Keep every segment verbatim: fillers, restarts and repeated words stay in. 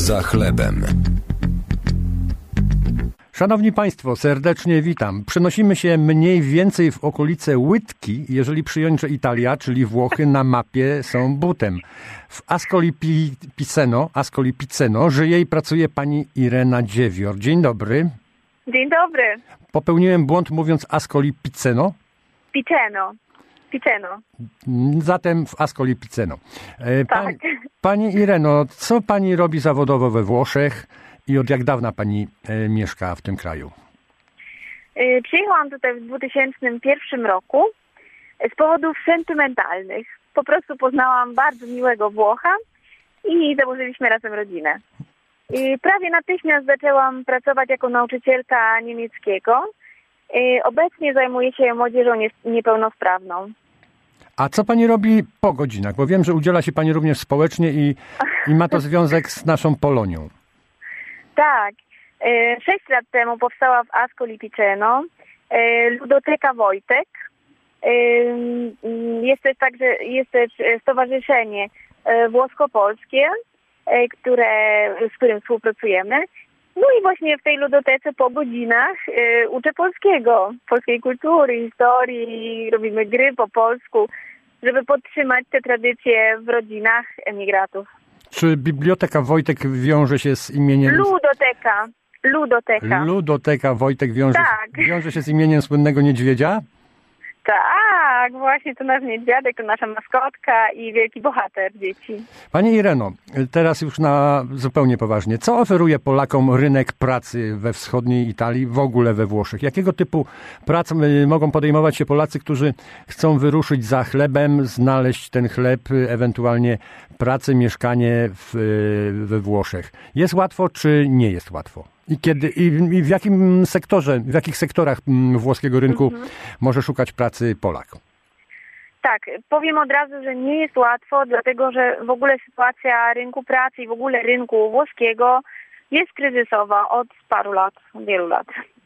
za chlebem. Szanowni Państwo, serdecznie witam. Przenosimy się mniej więcej w okolice Łydki, jeżeli przyjąć, że Italia, czyli Włochy, na mapie są butem. W Ascoli Piceno, Ascoli Piceno żyje i pracuje pani Irena Dziewior. Dzień dobry. Dzień dobry. Popełniłem błąd mówiąc Ascoli Piceno? Piceno. Piceno. Zatem w Ascoli Piceno. Pani, tak. Pani Ireno, co pani robi zawodowo we Włoszech i od jak dawna pani e, mieszka w tym kraju? Yy, przyjechałam tutaj w dwa tysiące pierwszym roku z powodów sentymentalnych. Po prostu poznałam bardzo miłego Włocha i założyliśmy razem rodzinę. I prawie natychmiast zaczęłam pracować jako nauczycielka niemieckiego. Yy, obecnie zajmuję się młodzieżą nie, niepełnosprawną. A co pani robi po godzinach? Bo wiem, że udziela się pani również społecznie i, i ma to związek z naszą Polonią. Tak. Sześć lat temu powstała w Ascoli Piceno Ludoteka Wojtek. Jest też także jest też stowarzyszenie włosko-polskie, które, z którym współpracujemy. No i właśnie w tej ludotece po godzinach uczę polskiego, polskiej kultury, historii, robimy gry po polsku, żeby podtrzymać te tradycje w rodzinach emigratów. Czy Biblioteka Wojtek wiąże się z imieniem... Ludoteka. Ludoteka. Ludoteka Wojtek wiąże, tak. wiąże się z imieniem słynnego niedźwiedzia? Tak, właśnie to nasz niedźwiadek, to nasza maskotka i wielki bohater dzieci. Pani Ireno, teraz już na zupełnie poważnie. Co oferuje Polakom rynek pracy we wschodniej Italii, w ogóle we Włoszech? Jakiego typu prac mogą podejmować się Polacy, którzy chcą wyruszyć za chlebem, znaleźć ten chleb, ewentualnie pracę, mieszkanie w, we Włoszech? Jest łatwo, czy nie jest łatwo? I kiedy i, i w jakim sektorze, w jakich sektorach włoskiego rynku mhm. może szukać pracy Polak? Tak, powiem od razu, że nie jest łatwo, dlatego że w ogóle sytuacja rynku pracy i w ogóle rynku włoskiego jest kryzysowa od paru lat, wielu lat.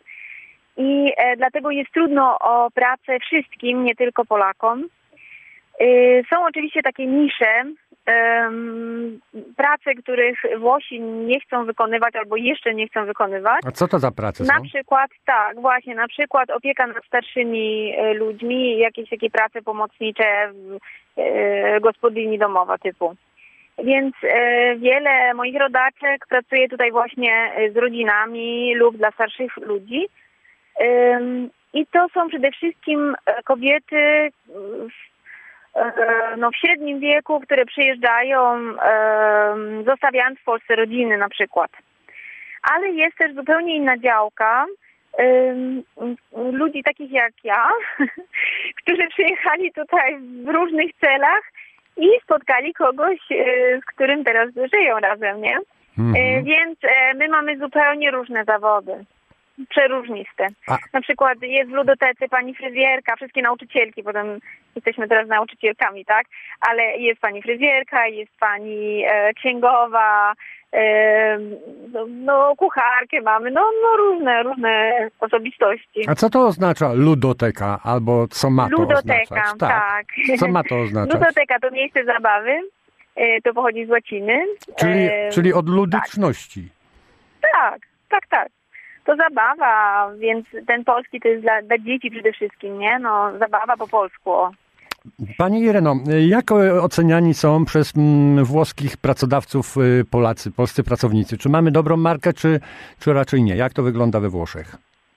I e, dlatego jest trudno o pracę wszystkim, nie tylko Polakom. E, są oczywiście takie nisze, Um, prace, których Włosi nie chcą wykonywać albo jeszcze nie chcą wykonywać. A co to za prace Na są? przykład, tak, właśnie, na przykład opieka nad starszymi e, ludźmi, jakieś takie prace pomocnicze, e, gospodyni domowa typu. Więc e, wiele moich rodaczek pracuje tutaj właśnie z rodzinami lub dla starszych ludzi. E, I to są przede wszystkim kobiety w No, w średnim wieku, które przyjeżdżają, e, zostawiając w Polsce rodziny na przykład. Ale jest też zupełnie inna działka e, ludzi takich jak ja, którzy przyjechali tutaj w różnych celach i spotkali kogoś, e, z którym teraz żyją razem, nie? Mhm. E, więc e, my mamy zupełnie różne zawody. Przeróżniste. A. Na przykład jest w ludotece pani fryzjerka, wszystkie nauczycielki, potem jesteśmy teraz nauczycielkami, tak? Ale jest pani fryzjerka, jest pani e, księgowa, e, no, no kucharkę mamy, no, no różne, różne osobistości. A co to oznacza ludoteka, albo co ma to ludoteka, oznaczać? Tak, tak. Co ma to oznaczać? Ludoteka to miejsce zabawy, e, to pochodzi z łaciny. Czyli, e, czyli od ludyczności. Tak, tak, tak. tak. To zabawa, więc ten polski to jest dla, dla dzieci przede wszystkim, nie? No, zabawa po polsku. O. Pani Ireno, jak oceniani są przez mm, włoskich pracodawców y, Polacy, polscy pracownicy? Czy mamy dobrą markę, czy, czy raczej nie? Jak to wygląda we Włoszech?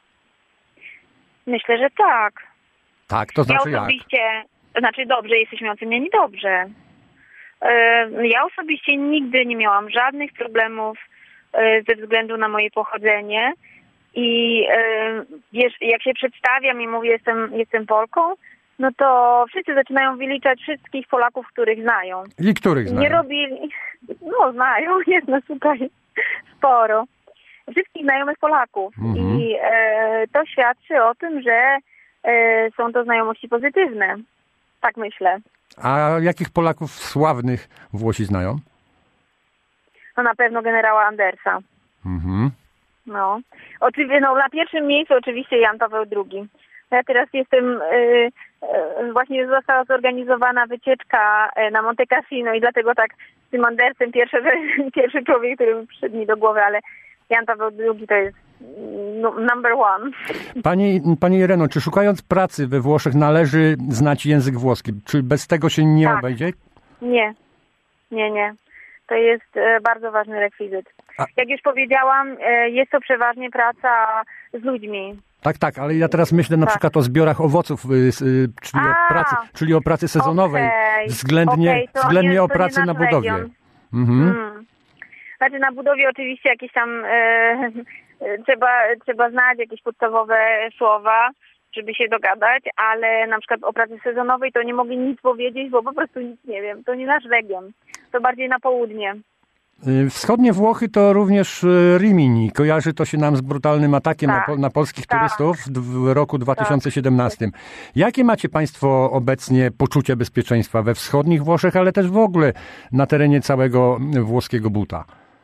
Myślę, że tak. Tak, to znaczy ja osobiście, jak? Znaczy dobrze, jesteśmy oceniani dobrze. Yy, ja osobiście nigdy nie miałam żadnych problemów yy, ze względu na moje pochodzenie. I yy, wiesz, jak się przedstawiam i mówię, jestem, jestem Polką, no to wszyscy zaczynają wyliczać wszystkich Polaków, których znają. I których znają? Nie robili, no znają, jest nas tutaj sporo. Wszystkich znajomych Polaków. Mhm. I e, to świadczy o tym, że e, są to znajomości pozytywne. Tak myślę. A jakich Polaków sławnych Włosi znają? No na pewno generała Andersa. Mhm. No. Oczywiście, no na pierwszym miejscu oczywiście Jan Paweł drugi. Ja teraz jestem, właśnie została zorganizowana wycieczka na Monte Cassino i dlatego tak z tym Andersem pierwszy, pierwszy człowiek, który przyszedł mi do głowy, ale Jan Paweł drugi to jest number one. Pani, pani Ireno, czy szukając pracy we Włoszech należy znać język włoski? Czy bez tego się nie tak. obejdzie? Nie, nie, nie. To jest bardzo ważny rekwizyt. A. Jak już powiedziałam, jest to przeważnie praca z ludźmi. Tak, tak, ale ja teraz myślę na tak. przykład o zbiorach owoców, czyli A, o pracy, czyli o pracy sezonowej, okay. względnie, okay, względnie nie, o pracy na budowie. Mhm. Hmm. Znaczy na budowie oczywiście jakieś tam e, trzeba, trzeba znać jakieś podstawowe słowa, żeby się dogadać, ale na przykład o pracy sezonowej to nie mogę nic powiedzieć, bo po prostu nic nie wiem. To nie nasz region, to bardziej na południe. Wschodnie Włochy to również Rimini. Kojarzy to się nam z brutalnym atakiem tak, na, na polskich tak. turystów w roku dwa tysiące siedemnastym. Tak. Jakie macie Państwo obecnie poczucie bezpieczeństwa we wschodnich Włoszech, ale też w ogóle na terenie całego włoskiego buta?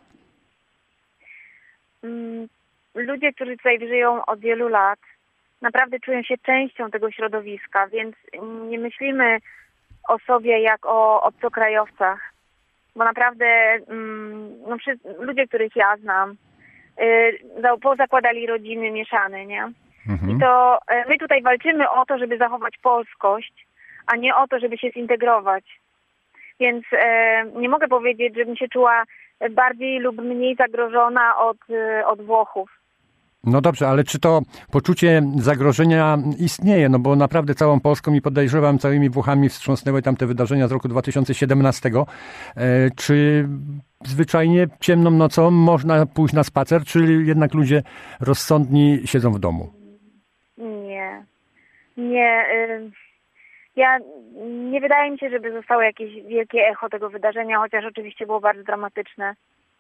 Ludzie, którzy tutaj żyją od wielu lat, naprawdę czują się częścią tego środowiska, więc nie myślimy o sobie jak o obcokrajowcach. Bo naprawdę no, ludzie, których ja znam, yy, pozakładali rodziny mieszane, nie? Mhm. I to yy, my tutaj walczymy o to, żeby zachować polskość, a nie o to, żeby się zintegrować. Więc yy, nie mogę powiedzieć, żebym się czuła bardziej lub mniej zagrożona od, yy, od Włochów. No dobrze, ale czy to poczucie zagrożenia istnieje? No bo naprawdę całą Polską i podejrzewam całymi Włochami wstrząsnęły tam te wydarzenia z roku dwa tysiące siedemnastego. E, czy zwyczajnie ciemną nocą można pójść na spacer, czy jednak ludzie rozsądni siedzą w domu? Nie. Nie. Y- ja nie wydaje mi się, żeby zostało jakieś wielkie echo tego wydarzenia, chociaż oczywiście było bardzo dramatyczne.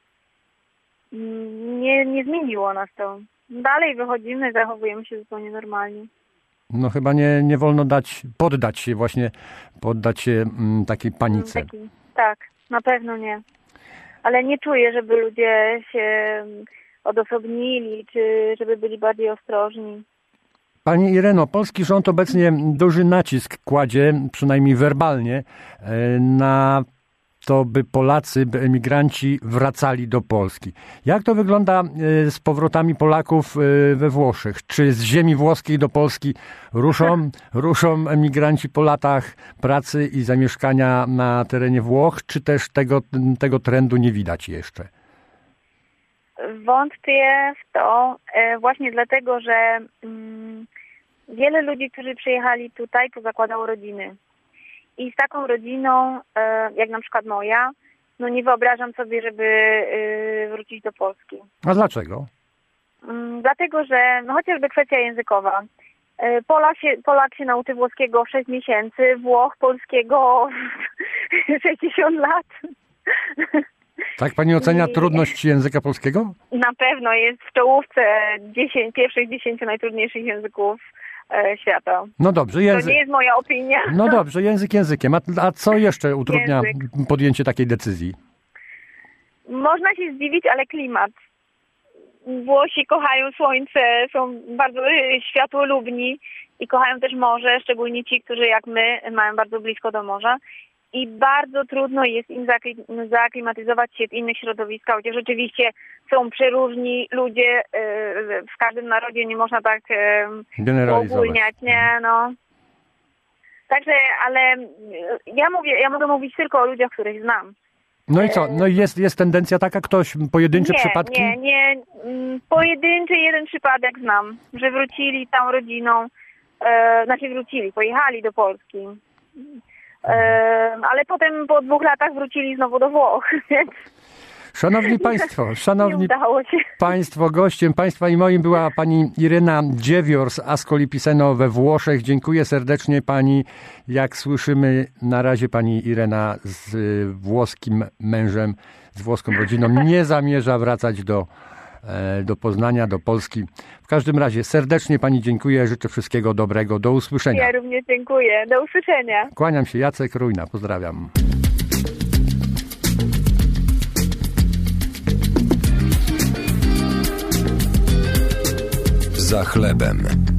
Nie, nie zmieniło nas to. Dalej wychodzimy, zachowujemy się zupełnie normalnie. No chyba nie, nie wolno dać, poddać się właśnie, poddać się m, takiej panice. Taki, tak, na pewno nie. Ale nie czuję, żeby ludzie się odosobnili, czy żeby byli bardziej ostrożni. Pani Ireno, polski rząd obecnie duży nacisk kładzie, przynajmniej werbalnie, na to, by Polacy, by emigranci wracali do Polski. Jak to wygląda z powrotami Polaków we Włoszech? Czy z ziemi włoskiej do Polski ruszą, ruszą emigranci po latach pracy i zamieszkania na terenie Włoch, czy też tego, tego trendu nie widać jeszcze? Wątpię w to właśnie dlatego, że wiele ludzi, którzy przyjechali tutaj, pozakładało rodziny. I z taką rodziną, jak na przykład moja, no nie wyobrażam sobie, żeby wrócić do Polski. A dlaczego? Dlatego, że no chociażby kwestia językowa. Polak się, Polak się nauczy włoskiego w sześć miesięcy, Włoch polskiego w sześćdziesiąt lat. Tak pani ocenia I... trudność języka polskiego? Na pewno jest w czołówce dziesięć, pierwszych dziesięciu najtrudniejszych języków świata. No dobrze, język... To nie jest moja opinia. No dobrze, język językiem. A, a co jeszcze utrudnia język. podjęcie takiej decyzji? Można się zdziwić, ale klimat. Włosi kochają słońce, są bardzo światłolubni i kochają też morze, szczególnie ci, którzy jak my mają bardzo blisko do morza. I bardzo trudno jest im zaaklimatyzować się w innych środowiskach, chociaż rzeczywiście są przeróżni ludzie, w każdym narodzie nie można tak ogólniać, nie, no. Także, ale ja mówię, ja mogę mówić tylko o ludziach, których znam. No i co? No i jest, jest tendencja taka, ktoś, pojedyncze nie, przypadki? Nie, nie, pojedynczy jeden przypadek znam, że wrócili tą rodziną, e, znaczy wrócili, pojechali do Polski. Ale potem po dwóch latach wrócili znowu do Włoch, więc... Szanowni Państwo, szanowni się. Państwo, gościem Państwa i moim była pani Irena Dziewior z Ascoli Piceno we Włoszech. Dziękuję serdecznie pani. Jak słyszymy, na razie pani Irena z włoskim mężem, z włoską rodziną nie zamierza wracać do, do Poznania, do Polski. W każdym razie serdecznie pani dziękuję, życzę wszystkiego dobrego. Do usłyszenia. Ja również dziękuję. Do usłyszenia. Kłaniam się, Jacek Rujna. Pozdrawiam. Za chlebem.